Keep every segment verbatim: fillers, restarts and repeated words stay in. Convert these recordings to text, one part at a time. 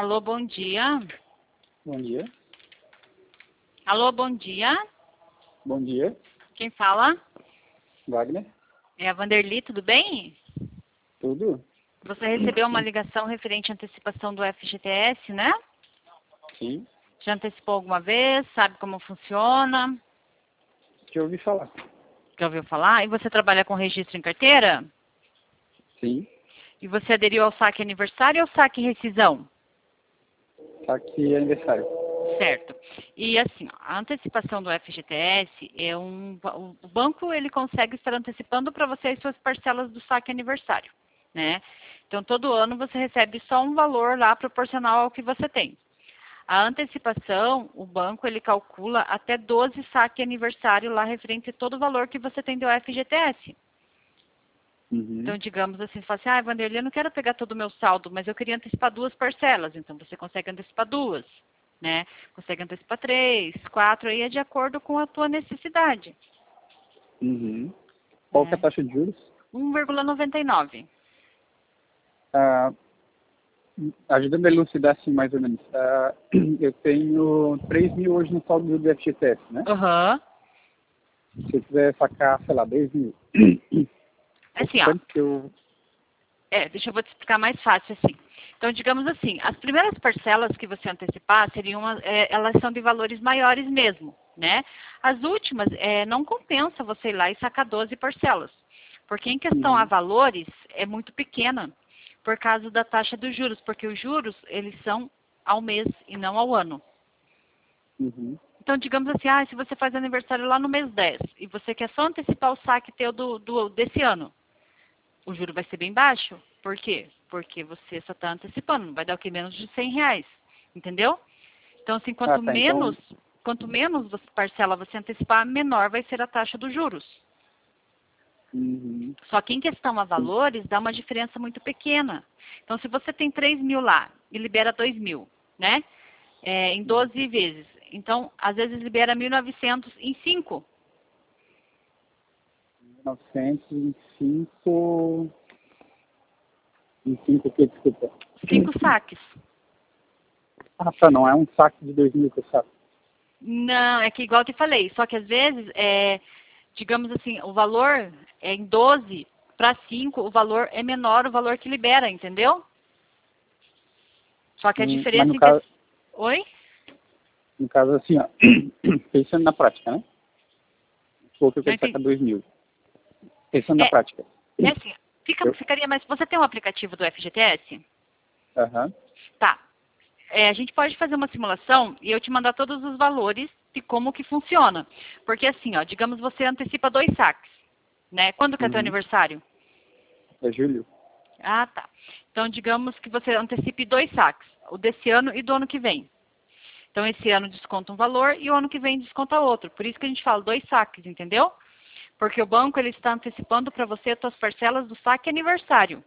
Alô, bom dia. Bom dia. Alô, bom dia. Bom dia. Quem fala? Wagner. É a Vanderly, tudo bem? Tudo? Você recebeu uma ligação referente à antecipação do F G T S, né? Sim. Já antecipou alguma vez? Sabe como funciona? Já ouvi falar. Já ouviu falar? E você trabalha com registro em carteira? Sim. E você aderiu ao saque aniversário ou saque rescisão? Tá aqui é aniversário. Certo. E assim, ó, a antecipação do F G T S é um... O banco, ele consegue estar antecipando para você as suas parcelas do saque aniversário, né? Então, todo ano você recebe só um valor lá proporcional ao que você tem. A antecipação, o banco, ele calcula até doze saque aniversário lá referente a todo o valor que você tem do F G T S. Uhum. Então, digamos assim, você fala assim, ah, Vanderly, eu não quero pegar todo o meu saldo, mas eu queria antecipar duas parcelas. Então, você consegue antecipar duas, né? Consegue antecipar três, quatro, aí é de acordo com a tua necessidade. Uhum. Qual que é a Né? taxa de juros? um vírgula noventa e nove. Ah, ajudando a elucidar assim mais ou menos. Ah, eu tenho três mil hoje no saldo do F G T S, né? Aham. Se eu quiser sacar, sei lá, dez mil. Assim, ó. Quanto que eu... É, deixa eu vou te explicar mais fácil assim. Então, digamos assim, as primeiras parcelas que você antecipar seriam, é, elas são de valores maiores mesmo, né? As últimas, é, não compensa você ir lá e sacar doze parcelas, porque em questão a Uhum. valores é muito pequena, por causa da taxa dos juros, porque os juros, eles são ao mês e não ao ano. Uhum. Então, digamos assim, ah, se você faz aniversário lá no mês dez e você quer só antecipar o saque teu do, do, desse ano, o juro vai ser bem baixo. Por quê? Porque você só está antecipando, vai dar o que? Menos de cem reais. Entendeu? Então, assim, Ah, quanto tá. Então... menos, quanto menos você parcela você antecipar, menor vai ser a taxa dos juros. Uhum. Só que em questão a valores, dá uma diferença muito pequena. Então, se você tem três mil lá e libera dois mil, né? É, em doze vezes. Então, às vezes libera mil e novecentos em cinco. novecentos e cinco... Em cinco o que? Desculpa. Cinco saques. Ah, tá. Não é um saque de dois mil que eu saco. Não, é que igual eu te falei, só que às vezes, é, digamos assim, o valor é em doze para cinco, o valor é menor o valor que libera, entendeu? Só que a Hum, mas diferença no em que... caso... Oi? No caso, assim, ó, pensando na prática, né? Ou que eu Não quero entendi. sacar dois mil. Pensando na É, prática. é assim, fica, Eu, ficaria mais... Você tem um aplicativo do F G T S? aham, Tá. É, a gente pode fazer uma simulação e eu te mandar todos os valores de como que funciona. Porque assim, ó, digamos você antecipa dois saques, né? Quando que é teu uhum. aniversário? É julho. Ah, tá. Então, digamos que você antecipe dois saques, o desse ano e do ano que vem. Então, esse ano desconta um valor e o ano que vem desconta outro. Por isso que a gente fala dois saques, entendeu? Porque o banco ele está antecipando para você as suas parcelas do saque aniversário.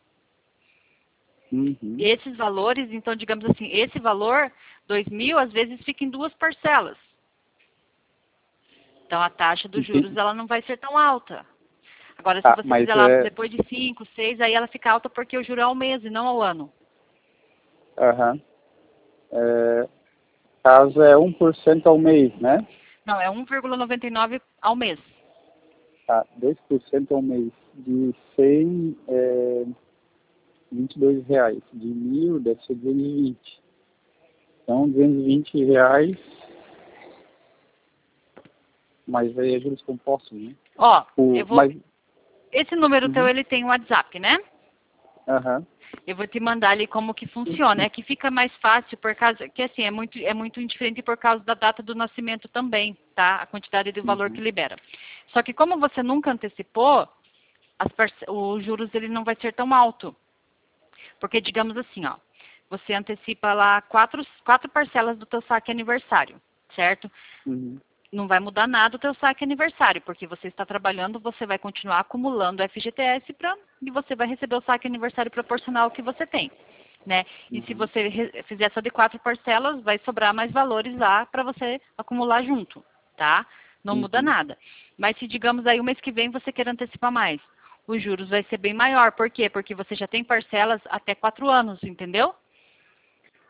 Uhum. Esses valores, então, digamos assim, esse valor, dois mil, às vezes fica em duas parcelas. Então, a taxa dos juros Entendi. ela não vai ser tão alta. Agora, se Tá, você mas fizer lá é... depois de cinco, seis, aí ela fica alta porque o juro é ao mês e não ao ano. Aham. É, caso é um por cento ao mês, né? Não, é um vírgula noventa e nove ao mês. Tá, dois por cento ao mês. De cem, é vinte e dois reais. De mil, deve ser duzentos e vinte. Então, duzentos e vinte reais, mas aí é juros compostos, né? Ó, O, eu vou... mas... Esse número teu, Uhum. ele tem WhatsApp, né? Aham. Eu vou te mandar ali como que funciona. É que fica mais fácil por causa que assim é muito é muito indiferente por causa da data do nascimento também, tá? A quantidade de valor que Uhum. libera. Só que como você nunca antecipou, as parce... os juros ele não vai ser tão alto. Porque digamos assim, ó, você antecipa lá quatro quatro parcelas do teu saque aniversário, certo? Uhum. Não vai mudar nada o teu saque aniversário, porque você está trabalhando, você vai continuar acumulando F G T S pra, e você vai receber o saque aniversário proporcional ao que você tem, né? E se Uhum. você re- fizer só de quatro parcelas, vai sobrar mais valores lá para você acumular junto, tá? Não muda Uhum. nada. Mas se, digamos, aí o mês que vem você quer antecipar mais, os juros vai ser bem maior. Por quê? Porque você já tem parcelas até quatro anos, entendeu?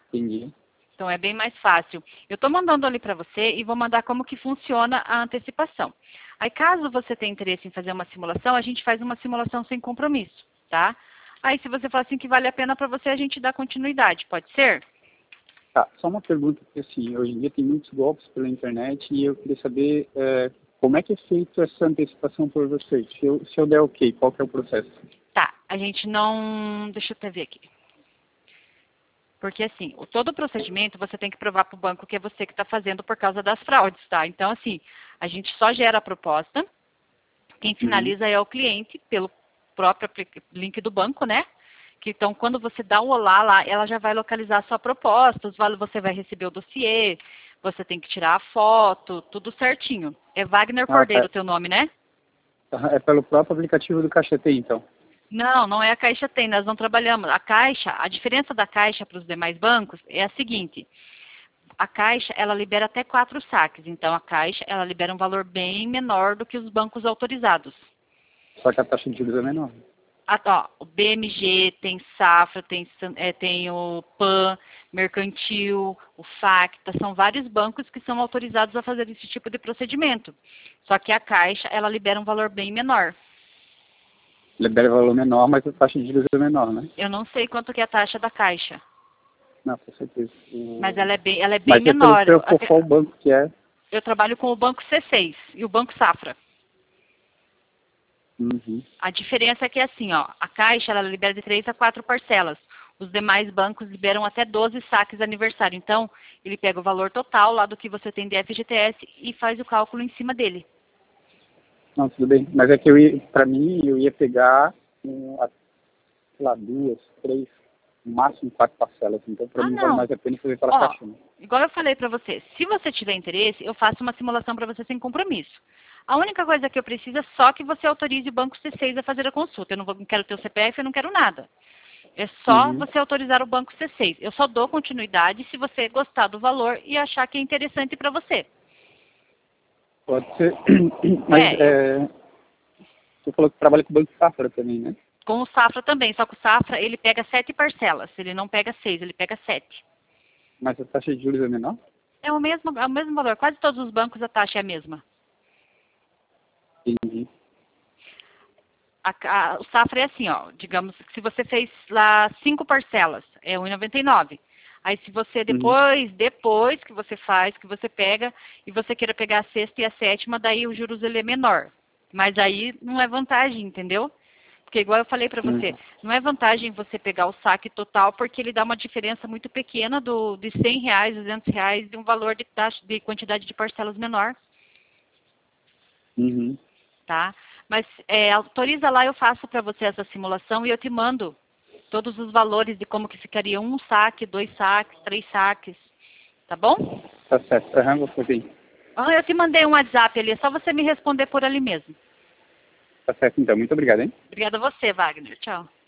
Entendi. Então é bem mais fácil. Eu estou mandando ali para você e vou mandar como que funciona a antecipação. Aí caso você tenha interesse em fazer uma simulação, a gente faz uma simulação sem compromisso, tá? Aí se você falar assim que vale a pena para você, a gente dá continuidade, pode ser? Tá, só uma pergunta, porque assim, hoje em dia tem muitos golpes pela internet e eu queria saber é, como é que é feito essa antecipação por vocês. Se eu, se eu der ok, qual que é o processo? Tá, a gente não... Deixa eu até ver aqui. Porque, assim, o, todo o procedimento você tem que provar para o banco que é você que está fazendo por causa das fraudes, tá? Então, assim, a gente só gera a proposta, quem finaliza uhum. é o cliente, pelo próprio link do banco, né? Que, então, quando você dá o olá lá, ela já vai localizar a sua proposta, os valores, você vai receber o dossiê, você tem que tirar a foto, tudo certinho. É Wagner Cordeiro o ah, é. teu nome, né? É pelo próprio aplicativo do Caixa Tem, então? Não, não é a Caixa Tem, nós não trabalhamos. A Caixa, a diferença da Caixa para os demais bancos é a seguinte, a Caixa, ela libera até quatro saques, então a Caixa, ela libera um valor bem menor do que os bancos autorizados. Só que a taxa de juros é menor. Ah, ó, o B M G, tem Safra, tem, é, tem o Pan, Mercantil, o Facta, são vários bancos que são autorizados a fazer esse tipo de procedimento. Só que a Caixa, ela libera um valor bem menor. Libera valor menor, mas a taxa de juros é menor, né? Eu não sei quanto que é a taxa da Caixa. Não, com certeza. O... Mas ela é bem, ela é bem mas menor. Mas qual Até... o banco que é? Eu trabalho com o Banco C seis e o Banco Safra. Uhum. A diferença é que, assim, ó, a Caixa, ela libera de três a quatro parcelas. Os demais bancos liberam até doze saques aniversário. Então, ele pega o valor total lá do que você tem de F G T S e faz o cálculo em cima dele. Não, tudo bem. Mas é que eu ia, pra mim, eu ia pegar, um, sei lá, duas, três, no máximo quatro parcelas. Então, pra ah, mim, não. vale mais a pena fazer pela Ó, Caixa. Né? Igual eu falei pra você, se você tiver interesse, eu faço uma simulação pra você sem compromisso. A única coisa que eu preciso é só que você autorize o Banco C seis a fazer a consulta. Eu não, vou, não quero o teu C P F, eu não quero nada. É só uhum. você autorizar o Banco C seis. Eu só dou continuidade se você gostar do valor e achar que é interessante para você. Pode ser. Mas é, é, eu... você falou que trabalha com o Banco Safra também, né? Com o Safra também, só que o Safra ele pega sete parcelas. Ele não pega seis, ele pega sete. Mas a taxa de juros é menor? É o mesmo, é o mesmo valor. Quase todos os bancos a taxa é a mesma. Entendi. A, a, o Safra é assim, ó, digamos que se você fez lá cinco parcelas, é um real e noventa e nove centavos. Aí se você depois, uhum. depois que você faz, que você pega, e você queira pegar a sexta e a sétima, daí o juros ele é menor. Mas aí não é vantagem, entendeu? Porque igual eu falei pra você, uhum. não é vantagem você pegar o saque total, porque ele dá uma diferença muito pequena do, de cem reais, duzentos reais, de um valor de, taxa, de quantidade de parcelas menor. Uhum. Tá? Mas é, autoriza lá, eu faço para você essa simulação e eu te mando todos os valores de como que ficaria um saque, dois saques, três saques. Tá bom? Tá certo. Aham, vou fazer. Ah, eu te mandei um WhatsApp ali, é só você me responder por ali mesmo. Tá certo, então. Muito obrigado, hein? Obrigada a você, Wagner. Tchau.